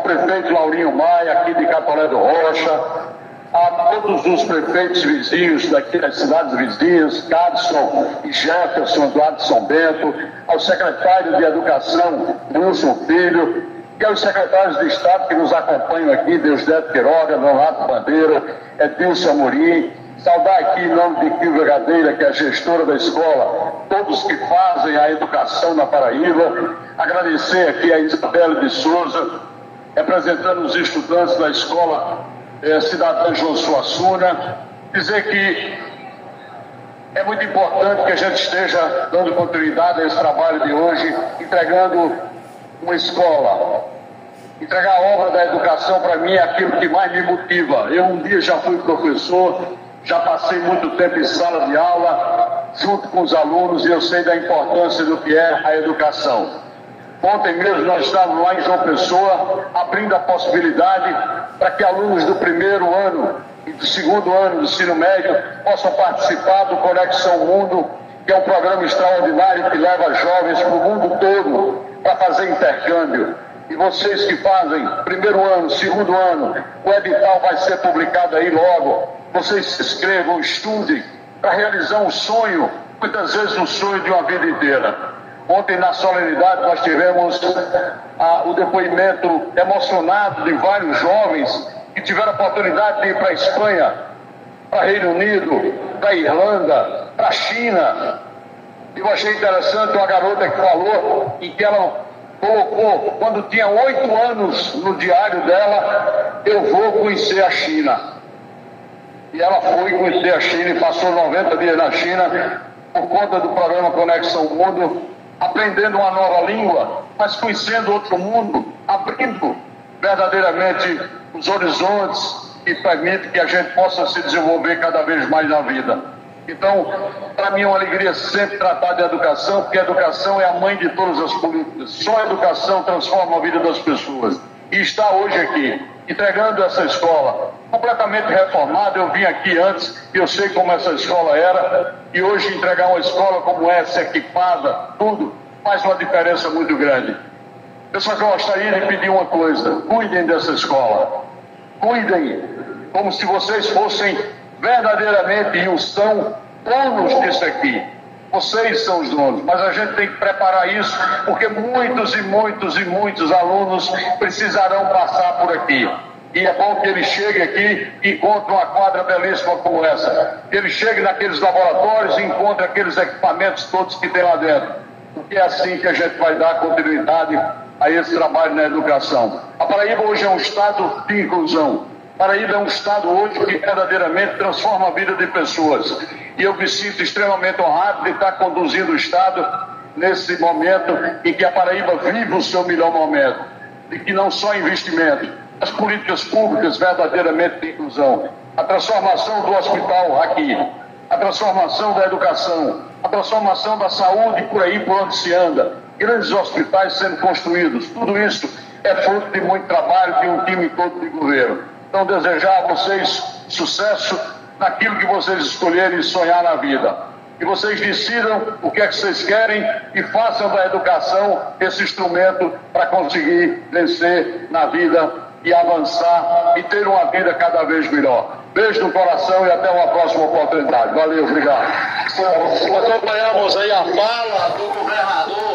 prefeito Laurinho Maia, aqui de Catolé do Rocha, a todos os prefeitos vizinhos daqui das cidades vizinhas, Cadson e Jefferson, Eduardo São Bento, ao secretário de Educação, Wilson Filho, e aos secretários de Estado que nos acompanham aqui, Deusdedito Queiroga, Leonardo Bandeira, Edilson Amorim, saudar aqui em nome de Silvia Gadeira, que é a gestora da escola, todos que fazem a educação na Paraíba, agradecer aqui a Isabela de Souza, representando os estudantes da escola Cidadã João Suassuna, dizer que é muito importante que a gente esteja dando continuidade a esse trabalho de hoje, entregando uma escola. Entregar a obra da educação, para mim, é aquilo que mais me motiva. Eu um dia já fui professor, já passei muito tempo em sala de aula, junto com os alunos, e eu sei da importância do que é a educação. Ontem mesmo nós estávamos lá em João Pessoa, abrindo a possibilidade para que alunos do primeiro ano e do segundo ano do ensino médio possam participar do Conexão Mundo, que é um programa extraordinário que leva jovens para o mundo todo para fazer intercâmbio. E vocês que fazem primeiro ano, segundo ano, o edital vai ser publicado aí logo. Vocês se inscrevam, estudem para realizar um sonho, muitas vezes um sonho de uma vida inteira. Ontem, na solenidade, nós tivemos o depoimento emocionado de vários jovens que tiveram a oportunidade de ir para a Espanha, para o Reino Unido, para a Irlanda, para a China. Eu achei interessante uma garota que falou em que ela colocou, quando tinha 8 anos no diário dela, eu vou conhecer a China. E ela foi conhecer a China e passou 90 dias na China por conta do programa Conexão Mundo, aprendendo uma nova língua, mas conhecendo outro mundo, abrindo verdadeiramente os horizontes e permite que a gente possa se desenvolver cada vez mais na vida. Então, para mim é uma alegria sempre tratar de educação, porque a educação é a mãe de todas as políticas. Só a educação transforma a vida das pessoas. E está hoje aqui, entregando essa escola completamente reformada. Eu vim aqui antes, eu sei como essa escola era, e hoje entregar uma escola como essa, equipada, tudo, faz uma diferença muito grande. Eu só gostaria de pedir uma coisa: cuidem dessa escola, cuidem como se vocês fossem verdadeiramente, e o são, donos disso aqui. Vocês são os donos, mas a gente tem que preparar isso, porque muitos e muitos e muitos alunos precisarão passar por aqui. E é bom que ele chegue aqui e encontre uma quadra belíssima como essa. Que ele chegue naqueles laboratórios e encontre aqueles equipamentos todos que tem lá dentro. Porque é assim que a gente vai dar continuidade a esse trabalho na educação. A Paraíba hoje é um estado de inclusão. Paraíba é um estado hoje que verdadeiramente transforma a vida de pessoas. E eu me sinto extremamente honrado de estar conduzindo o estado nesse momento em que a Paraíba vive o seu melhor momento. E que não só investimento, as políticas públicas verdadeiramente de inclusão, a transformação do hospital aqui, a transformação da educação, a transformação da saúde por aí por onde se anda, grandes hospitais sendo construídos, tudo isso é fruto de muito trabalho de um time todo de governo. Então, desejar a vocês sucesso naquilo que vocês escolherem sonhar na vida. Que vocês decidam o que é que vocês querem e façam da educação esse instrumento para conseguir vencer na vida e avançar e ter uma vida cada vez melhor. Beijo no coração e até uma próxima oportunidade. Valeu, obrigado. Acompanhamos aí a fala do governador